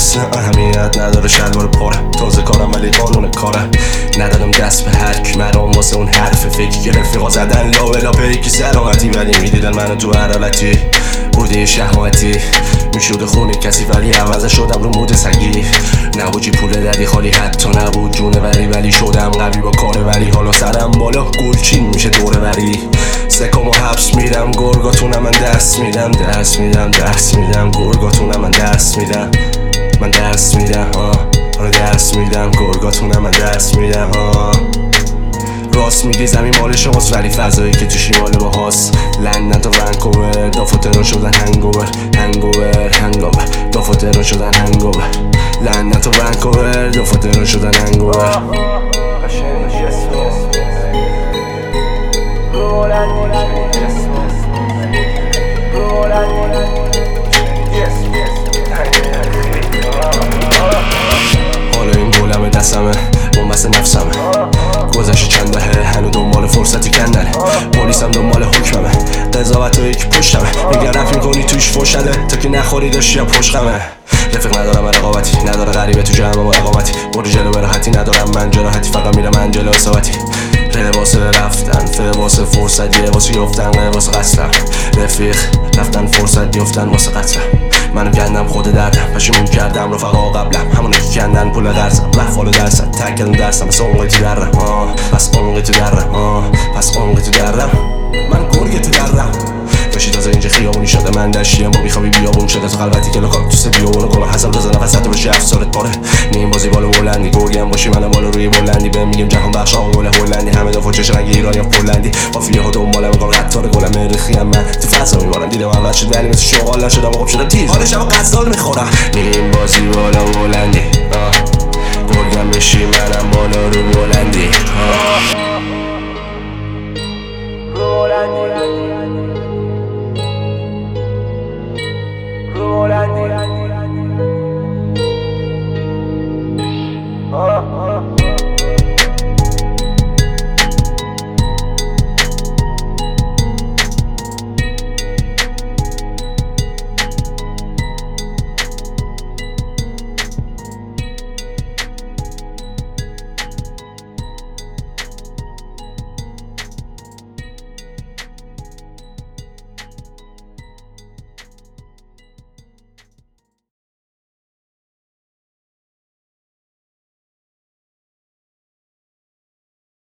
اصلا اهمیت نداره شلوار پاره تازه کارم ولی قانون کاره ندادم دست به هر کی مرام واسه اون حرف فکر که رفیقا زدن لا بلا پیکی سلامتی ولی میدیدن منو تو هر حالتی بوده شهوتی میشده خونه کسی ولی عوض شدم رو مود سگی نبودی پول دردی خالی حتی نبود جونه ولی شدم قوی با کاره ولی حالا سرم بالا گلچین میشه دوره وری سکامو حبس میدم گرگاتونم من دست میدم گرگاتونم من دست میدم من دست میدم آره دست میدم گرگاتونم من دست میدم راست میگی زمین مال شماست ولی فضایی که تو شمال باهاست لندن تا ونکوور دافترون شدن هنگوور دافترون شدن هنگوور لندن تا ونکوور دافترون شدن هنگوور حالا این گلمه دستمه بومبست نفسمه گذشت چند دهه هنو دنبال فرصتی کندنه پلیسم دنبال حکممه قضاوت و یک پشتمه میگه رفت میکنی توش فشده تا که نخوری داشتی یا پشقمه رفیق ندارم رقابتی نداره غریبه تو جمع و اقامتی برو جلو براحتی ندارم من جراحتی فقط میرم من جلو حسابتی واسه رفتن واسه فرصت یه واسه یفتن واسه قصدم رفیق رفتن فرصت یفتن واسه قتلم منو کندم خود دردم پشیمون کردم رفقا قبلم همونو که کندن پول درسم رفال درسم تک کردم درسم بس عمقی تو درم پس عمقی تو درم پس عمقی تو درم من گرگی تو درم داشتی تازه اینجا خیابونی شده من داشتیم با بیخوابی بیابون شده تو خلوتی که لکاک توست بیابون کلا حسن رزا نفست بشه افسارت پاره نیم بازی بالا بلندی گرگم باشی منم بالا روی بلندی بهم میگم جهان بخش آقا گل هلندی همه دافو چش رنگ ایرانی هم پولندی قافیه ها دنبالم میگم قطار گلم مریخی هم من تو فضا میبارم دیدم اول شد ولی مثل شغال نشدم و خوب شدم تیز حالا شب غزال میخورم نیم بازی بالا بلندی گرگم بشی منم بالا رو بلندی